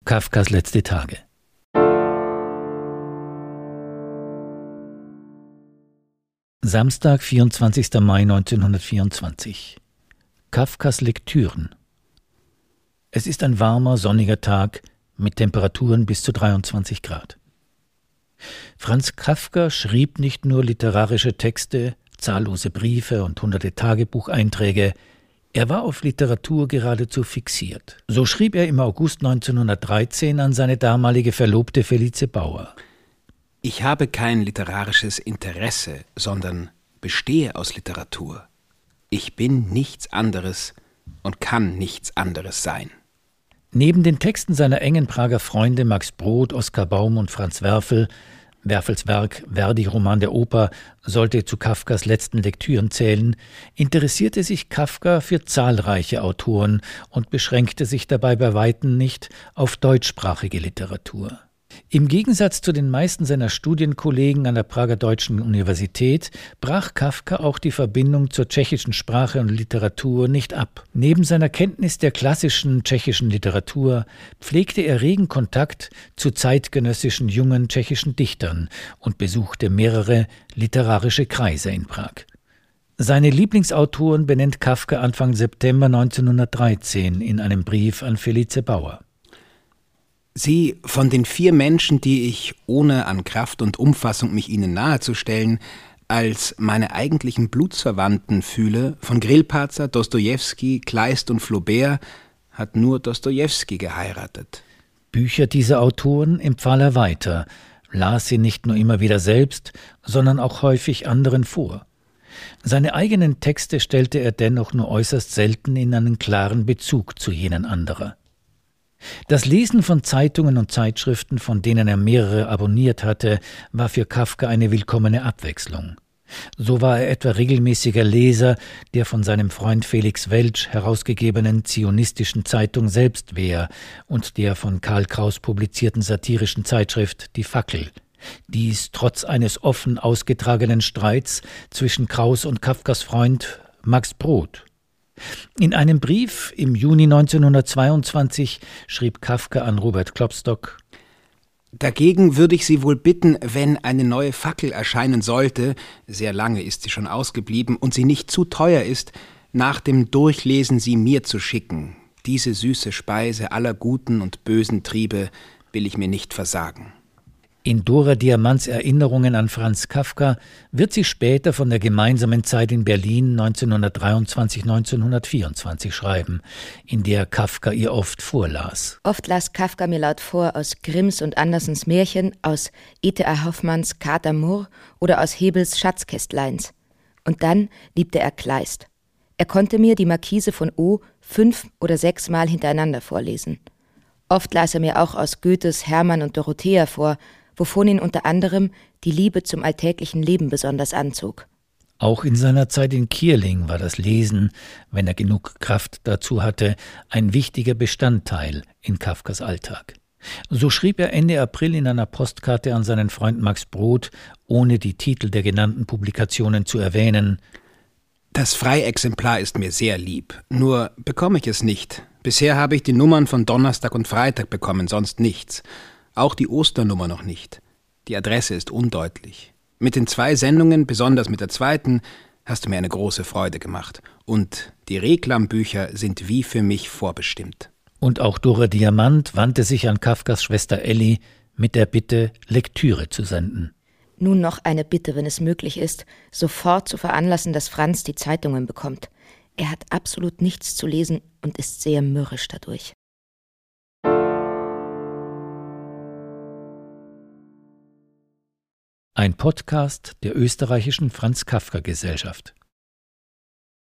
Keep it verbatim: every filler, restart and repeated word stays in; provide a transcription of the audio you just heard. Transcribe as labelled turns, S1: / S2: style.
S1: Kafkas letzte Tage. Samstag, vierundzwanzigster Mai neunzehnhundertvierundzwanzig. Kafkas Lektüren. Es ist ein warmer, sonniger Tag mit Temperaturen bis zu dreiundzwanzig Grad. Franz Kafka schrieb nicht nur literarische Texte, zahllose Briefe und hunderte Tagebucheinträge, er war auf Literatur geradezu fixiert. So schrieb er im August neunzehnhundertdreizehn an seine damalige Verlobte Felice Bauer.
S2: Ich habe kein literarisches Interesse, sondern bestehe aus Literatur. Ich bin nichts anderes und kann nichts anderes sein.
S1: Neben den Texten seiner engen Prager Freunde Max Brod, Oskar Baum und Franz Werfel, Werfels Werk Verdi Roman der Oper sollte zu Kafkas letzten Lektüren zählen, interessierte sich Kafka für zahlreiche Autoren und beschränkte sich dabei bei weitem nicht auf deutschsprachige Literatur. Im Gegensatz zu den meisten seiner Studienkollegen an der Prager Deutschen Universität brach Kafka auch die Verbindung zur tschechischen Sprache und Literatur nicht ab. Neben seiner Kenntnis der klassischen tschechischen Literatur pflegte er regen Kontakt zu zeitgenössischen jungen tschechischen Dichtern und besuchte mehrere literarische Kreise in Prag. Seine Lieblingsautoren benennt Kafka Anfang September neunzehnhundertdreizehn in einem Brief an Felice Bauer.
S2: Sie von den vier Menschen, die ich, ohne an Kraft und Umfassung mich ihnen nahezustellen, als meine eigentlichen Blutsverwandten fühle, von Grillparzer, Dostojewski, Kleist und Flaubert, hat nur Dostojewski geheiratet.
S1: Bücher dieser Autoren empfahl er weiter, las sie nicht nur immer wieder selbst, sondern auch häufig anderen vor. Seine eigenen Texte stellte er dennoch nur äußerst selten in einen klaren Bezug zu jenen anderer. Das Lesen von Zeitungen und Zeitschriften, von denen er mehrere abonniert hatte, war für Kafka eine willkommene Abwechslung. So war er etwa regelmäßiger Leser der von seinem Freund Felix Welsch herausgegebenen zionistischen Zeitung Selbstwehr und der von Karl Kraus publizierten satirischen Zeitschrift Die Fackel. Dies trotz eines offen ausgetragenen Streits zwischen Kraus und Kafkas Freund Max Brod. In einem Brief im Juni neunzehnhundertzweiundzwanzig schrieb Kafka an Robert Klopstock:
S2: Dagegen würde ich Sie wohl bitten, wenn eine neue Fackel erscheinen sollte, sehr lange ist sie schon ausgeblieben, und sie nicht zu teuer ist, nach dem Durchlesen sie mir zu schicken. Diese süße Speise aller guten und bösen Triebe will ich mir nicht versagen.
S1: In Dora Diamants Erinnerungen an Franz Kafka wird sie später von der gemeinsamen Zeit in Berlin neunzehnhundertdreiundzwanzig bis neunzehnhundertvierundzwanzig schreiben, in der Kafka ihr oft vorlas.
S3: Oft las Kafka mir laut vor aus Grimms und Andersens Märchen, aus E T A Hoffmanns Kater Murr oder aus Hebels Schatzkästleins. Und dann liebte er Kleist. Er konnte mir die Marquise von O fünf oder sechs Mal hintereinander vorlesen. Oft las er mir auch aus Goethes Hermann und Dorothea vor, wovon ihn unter anderem die Liebe zum alltäglichen Leben besonders anzog.
S1: Auch in seiner Zeit in Kierling war das Lesen, wenn er genug Kraft dazu hatte, ein wichtiger Bestandteil in Kafkas Alltag. So schrieb er Ende April in einer Postkarte an seinen Freund Max Brod, ohne die Titel der genannten Publikationen zu erwähnen:
S2: Das Freiexemplar ist mir sehr lieb, nur bekomme ich es nicht. Bisher habe ich die Nummern von Donnerstag und Freitag bekommen, sonst nichts. Auch die Osternummer noch nicht. Die Adresse ist undeutlich. Mit den zwei Sendungen, besonders mit der zweiten, hast du mir eine große Freude gemacht. Und die Reklambücher sind wie für mich vorbestimmt.
S1: Und auch Dora Diamant wandte sich an Kafkas Schwester Elli mit der Bitte, Lektüre zu senden.
S3: Nun noch eine Bitte, wenn es möglich ist, sofort zu veranlassen, dass Franz die Zeitungen bekommt. Er hat absolut nichts zu lesen und ist sehr mürrisch dadurch.
S1: Ein Podcast der österreichischen Franz Kafka Gesellschaft.